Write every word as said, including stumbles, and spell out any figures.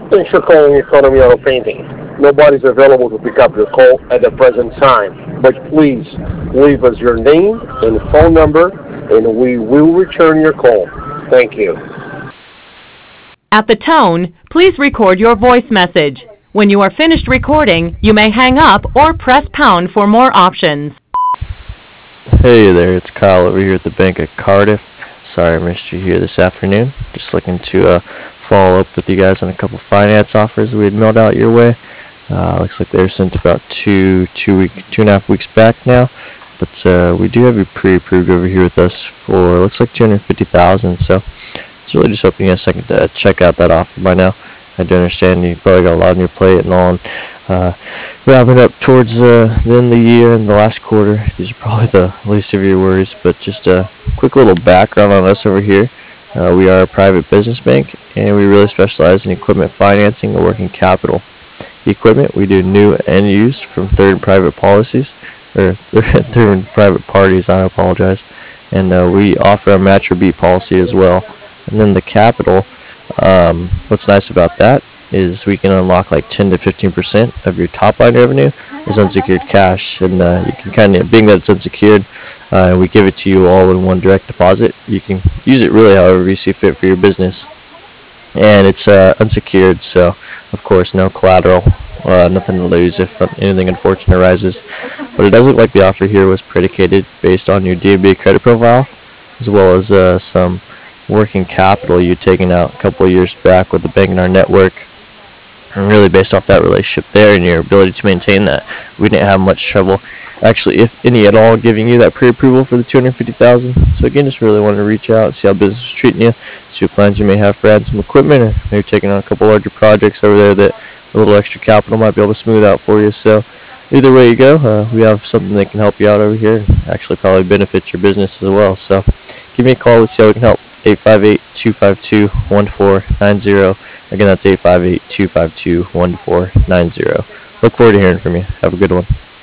Thanks for calling Economy Auto Painting. Nobody's available to pick up your call at the present time, but please leave us your name and phone number, and we will return your call. Thank you. At the tone, please record your voice message. When you are finished recording, you may hang up or press pound for more options. Hey there, it's Kyle over here at the Bank of Cardiff. Sorry I missed you here this afternoon. Just looking to uh, follow up with you guys on a couple finance offers we had mailed out your way. Uh, looks like they were sent about two, two week, two and a half weeks back now. But uh, we do have you pre-approved over here with us for looks like two hundred fifty thousand. So it's really just hoping you have a second to check out that offer by now. I do understand you probably got a lot on your plate and all. And, uh, wrapping up towards uh, the end of the year and the last quarter. These are probably the least of your worries, but just a quick little background on us over here. Uh, we are a private business bank, and we really specialize in equipment financing and working capital. Equipment, we do new and used from third and private policies, or third and private parties, I apologize. And uh, we offer a match or beat policy as well. And then the capital, um, what's nice about that is we can unlock like ten to fifteen percent of your top line revenue as unsecured cash, and uh, you can kind of, being that it's unsecured, uh, we give it to you all in one direct deposit. You can use it really however you see fit for your business, and it's uh, unsecured, so of course no collateral, uh, nothing to lose if anything unfortunate arises. But it does look like the offer here was predicated based on your D N B credit profile, as well as uh, some working capital you'd taken out a couple of years back with the bank in our network. And really based off that relationship there and your ability to maintain that, we didn't have much trouble, actually, if any at all, giving you that pre-approval for the two hundred fifty thousand dollars. So again, just really wanted to reach out, see how business is treating you, see what plans you may have for adding some equipment, or maybe taking on a couple larger projects over there that a little extra capital might be able to smooth out for you. So either way you go, uh, we have something that can help you out over here, and actually probably benefits your business as well. So give me a call, let's see how we can help. eight five eight, two five two, one four nine zero. Again, that's eight five eight, two five two, one four nine zero. Look forward to hearing from you. Have a good one.